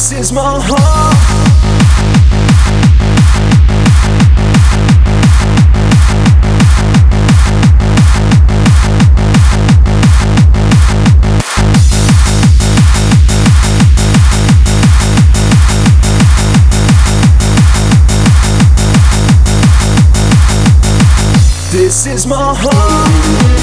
This is my heart. This is my heart.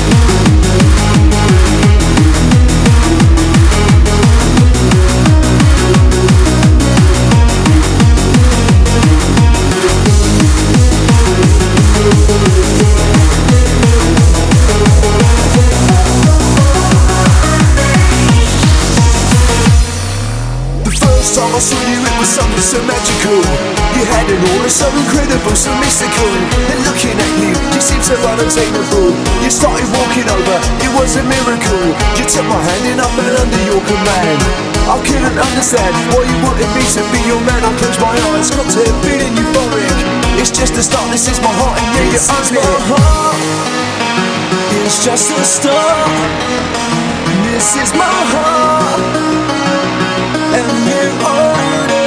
I saw you, it was something so magical. You had an aura so incredible, so mystical. And looking at you, you seemed so unobtainable. You started walking over, it was a miracle. You took my hand and I fell under your command. I couldn't understand why you wanted me to be your man. I closed my eyes, got to feeling euphoric. It's just the start, this is my heart, and yeah, you own it. My heart, it's just the start. This is my heart, and you own it.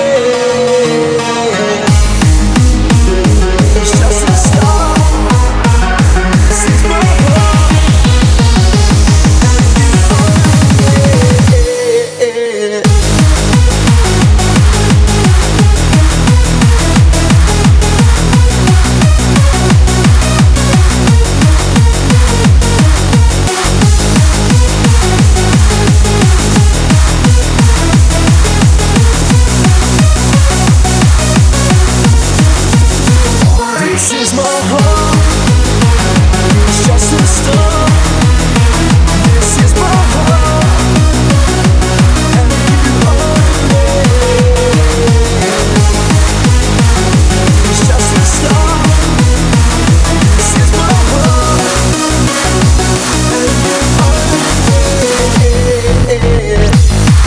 It's just a start. This is my heart, and you own it. This is my heart, it's just a start. This is my heart, and you own it. It's just a start. This is my heart, and you own it.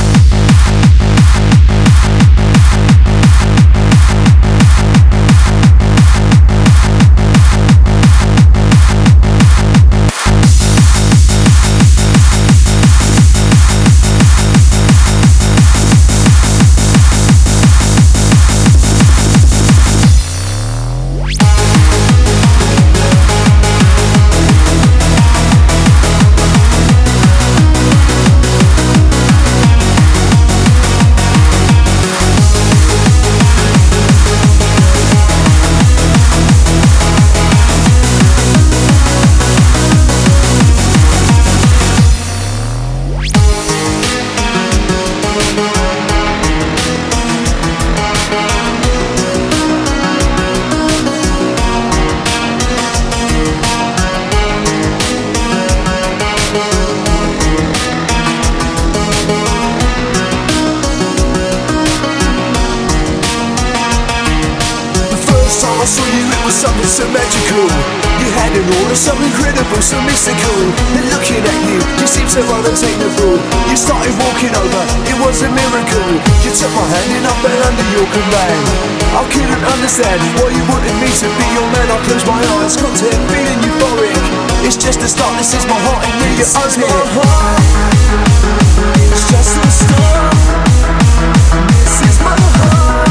I saw you, it was something so magical. You had an aura so incredible, so mystical. And looking at you, you seemed so unobtainable. You started walking over, it was a miracle. You took my hand and I fell under your command. I couldn't understand why you wanted me to be your man. I closed my eyes, got to feeling euphoric. It's just the start, this is my heart, and yeah, you own it. My heart, it's just the start. This is my heart.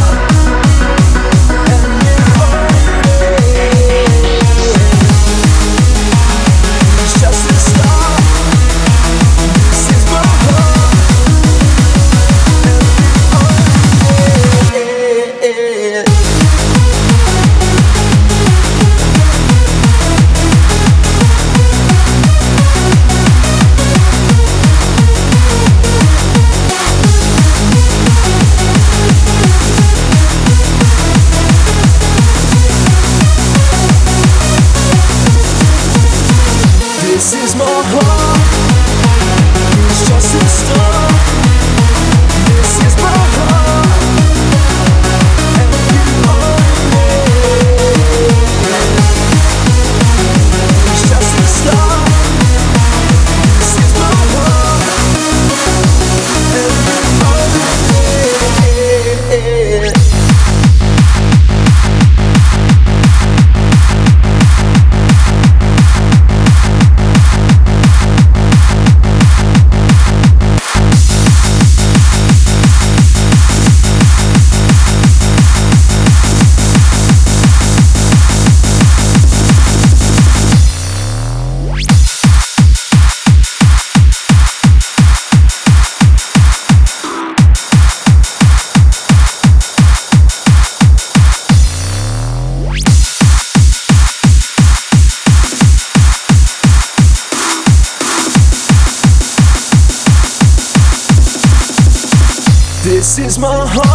This is my heart, it's just a start. This is my heart, and you own it. It's just a start. This is my heart, and you own it. my heart.